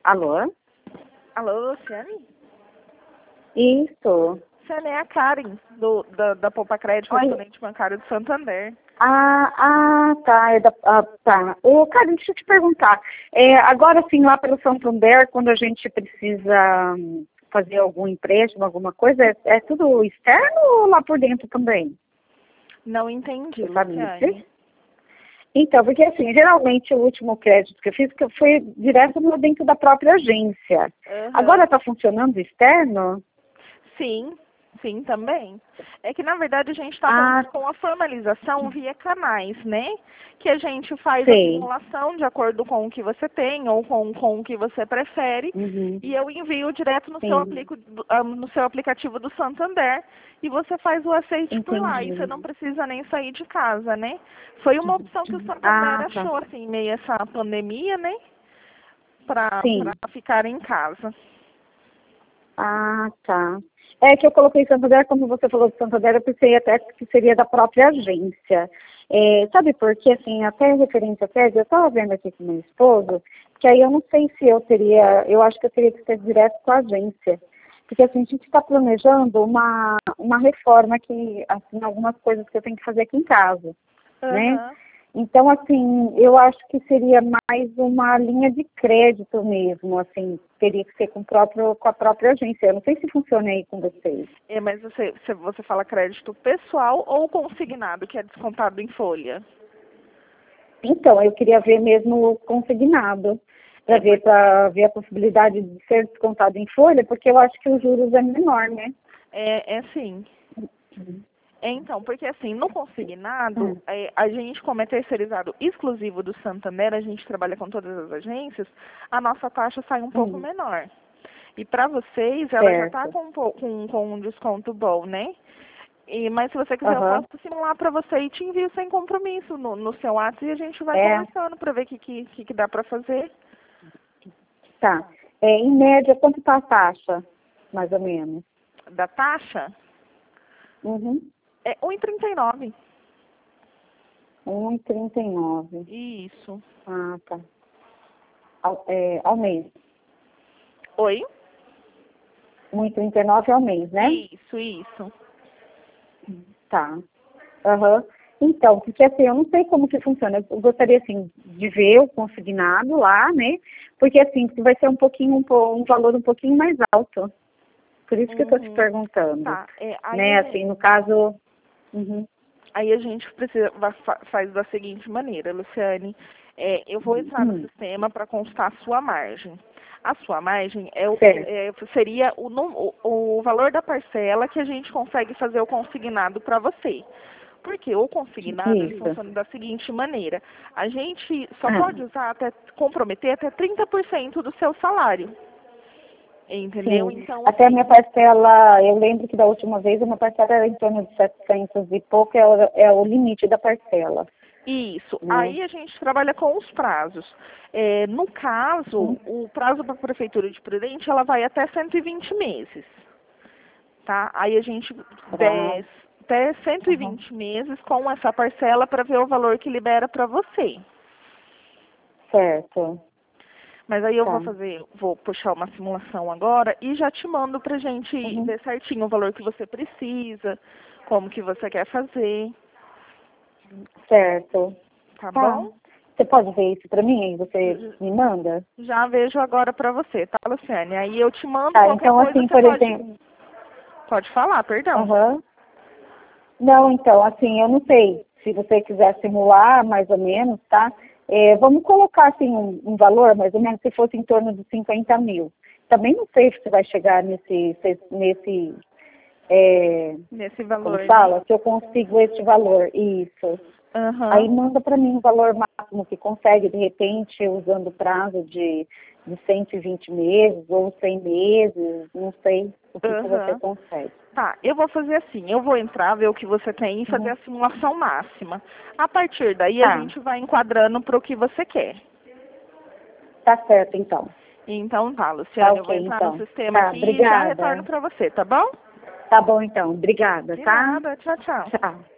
Alô? Alô, Luciane? Isso. Luciane, é a Karen, da Poupa Crédito, Oi. correspondente bancário do Santander. Tá. Tá. Cara, deixa eu te perguntar. Agora, sim, lá pelo Santander, quando a gente precisa fazer algum empréstimo, alguma coisa, é tudo externo ou lá por dentro também? Não entendi, Você sabe me Luciane. dizer? Então, porque assim, geralmente o último crédito que eu fiz que foi direto dentro da própria agência. Aham. Agora está funcionando externo? Sim, também. É que, na verdade, a gente está Ah, com a formalização via canais, né? Que a gente faz a sei. simulação de acordo com o que você tem ou com o que você prefere. Uhum. E eu envio direto no Sim, no seu aplicativo do Santander e você faz o aceite por lá. E você entendi. não precisa nem sair de casa, né? Foi uma opção que o Santander Tá. achou, assim, meio essa pandemia, né? Para Sim. ficar em casa. Tá. É que eu coloquei Santander, como você falou de Santander, eu pensei até que seria da própria agência. Sabe por quê? Assim, até referente a crédito, eu estava vendo aqui com meu esposo, que aí eu não sei se eu acho que eu teria que ser direto com a agência. Porque assim, a gente está planejando uma reforma que, assim, algumas coisas que eu tenho que fazer aqui em casa, né? Aham. Então, assim, eu acho que seria mais uma linha de crédito mesmo, assim, teria que ser com a própria agência. Eu não sei se funciona aí com vocês. Mas você fala crédito pessoal ou consignado, que é descontado em folha? Então, eu queria ver mesmo o consignado, É, para ver a possibilidade de ser descontado em folha, porque eu acho que os juros é menor, né? é sim. Então, porque assim, no consignado, Hum, a gente, como é terceirizado exclusivo do Santander, a gente trabalha com todas as agências, a nossa taxa sai um pouco hum, menor. E para vocês, ela já está certo. com um desconto bom, né? Mas se você quiser, eu Aham. posso simular para você e te envio sem compromisso no seu WhatsApp e a gente vai É, conversando para ver o que dá para fazer. tá. Em média, quanto está a taxa, mais ou menos? Da taxa, Uhum. é 1,39. 1,39. Isso. Tá. Ao mês. Oi? 1,39 ao mês, né? Isso. Tá. Aham. Então, porque assim, eu não sei como que funciona. Eu gostaria, assim, de ver o consignado lá, né? Porque, assim, vai ser um valor um pouquinho mais alto. Por isso que eu estou te Uhum. perguntando. Tá. Aí, Né? Assim, no caso... Uhum. aí a gente faz da seguinte maneira, Luciane. Eu vou entrar no Hum, sistema para constar a sua margem. A sua margem certo. seria o valor da parcela que a gente consegue fazer o consignado para você. Porque o consignado, ele Isso. funciona da seguinte maneira. A gente só Ah, pode comprometer até 30% do seu salário. Entendeu? sim. Então, Até a assim, minha parcela, eu lembro que da última vez a minha parcela era em torno de 700 e pouco, é o limite da parcela, isso. né? Aí a gente trabalha com os prazos. No caso, Uhum. o prazo para a Prefeitura de Prudente, ela vai até 120 meses, tá? Aí a gente Pra... desce até Uhum. 120 meses com essa parcela para ver o valor que libera para você. Certo. Mas aí eu Tá. vou puxar uma simulação agora e já te mando pra gente Uhum. ver certinho o valor que você precisa, como que você quer fazer, Certo. tá Tá. bom? Você pode ver isso pra mim? Aí você me manda? Já vejo agora pra você, tá, Luciane? Aí eu te mando Tá, qualquer então coisa, assim, você por exemplo. pode falar, perdão. Aham. Não, então, assim, eu não sei. Se você quiser simular, mais ou menos, tá? Vamos colocar, assim, um valor, mais ou menos, se fosse em torno de 50 mil. Também não sei se vai chegar nesse Nesse como valor, né? fala, se eu consigo esse valor. Isso. Aí Aham. manda para mim o valor máximo que consegue, de repente, usando o prazo de 120 meses ou 100 meses, não sei o que você Aham. consegue. Tá, eu vou fazer assim, eu vou entrar, ver o que você tem e fazer Uhum. a simulação máxima. A partir daí a Tá, gente vai enquadrando para o que você quer. tá certo então. Então tá, Tá Luciane, eu ok vou entrar no então. sistema Tá, aqui e já retorno obrigada. para você, tá bom? Tá bom então, obrigada, De tá? nada, tchau, tchau. Tchau.